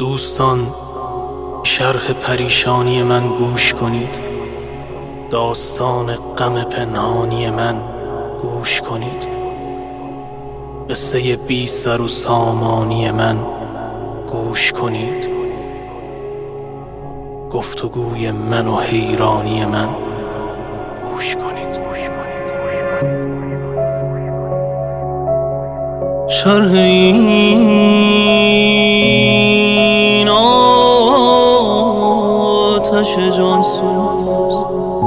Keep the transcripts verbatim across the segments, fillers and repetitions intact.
دوستان شرح پریشانی من گوش کنید، داستان غم پنهانی من گوش کنید، قصه بی سر و سامانی من گوش کنید، گفتگوی من و حیرانی من گوش کنید. شرح این آتش جانسوز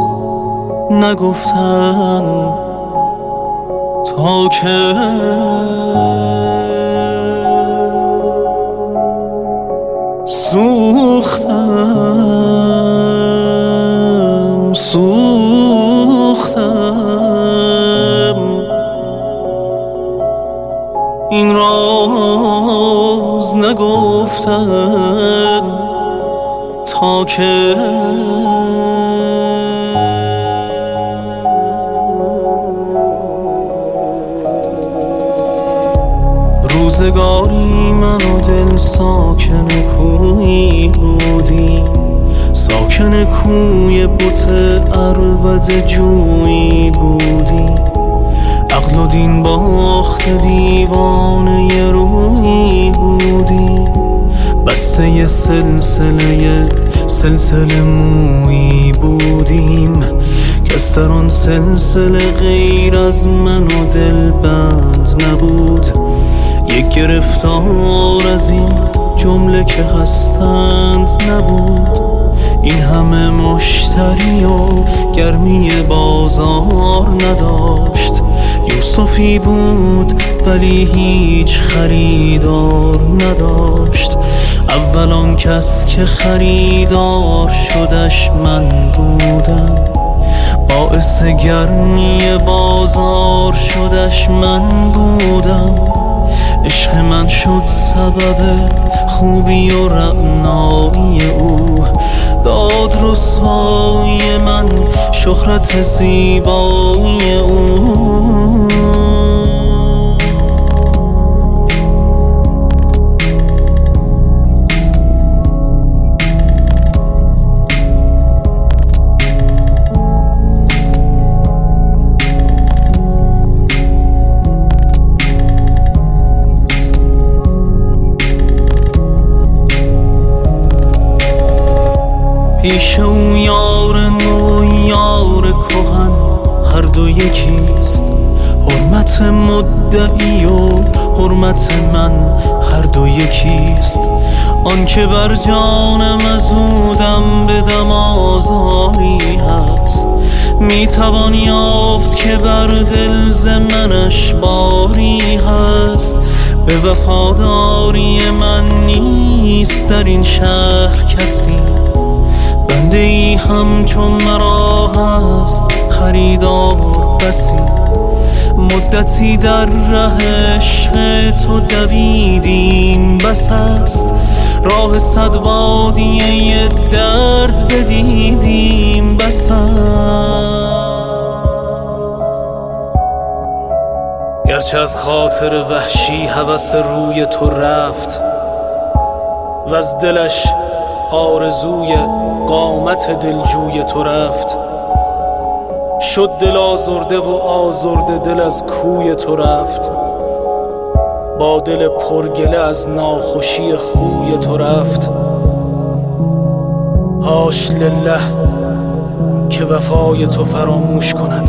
نگفتن تا که سوختم سوختم این راز نگفتن تا که روزگاری من و دل ساکن کویی بودیم، ساکن کوی بت عربد جویی بودیم، عقل و دین باخت دیوانه رویی بودیم، بسته سلسله سلسله مویی بودیم که از در آن سلسله غیر از من و دل بند نبود، یک گرفتار از این جمله که هستند نبود. این همه مشتری و گرمی بازار نداشت، یوسفی بود ولی هیچ خریدار نداشت، اول آن کس که خریدار شدش من بودم، باعث گرمی بازار شدش من بودم، عشق من شد سبب خوبی و رعنایی او، داد رسوایی من شهرت زیبایی او. پیش او یار نو یار کهن هر دو یکیست، حرمت مدعی و حرمت من هر دو یکیست، آن که بر جانم از او دم به دم آزاری هست، میتوان یافت که بر دل ز منش باری هست، به وفاداری من نیست در این شهر کسی، بنده ای همچون مرا هست خریدار بسی، مدتی در ره عشق تو دویدیم بس است، راه صد بادیه درد بدیدیم بس است. گرچه از خاطر وحشی هوس روی تو رفت و از دلش آرزوی قامت دلجوی تو رفت، شد دل آزرده و آزرده دل از کوی تو رفت، با دل پرگله از ناخوشی خوی تو رفت، هاش لله که وفای تو فراموش کند،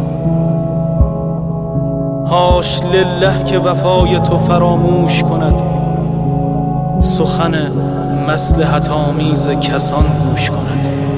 هاش لله که وفای تو فراموش کند، سخن مصلحت آمیز کسان گوش کند.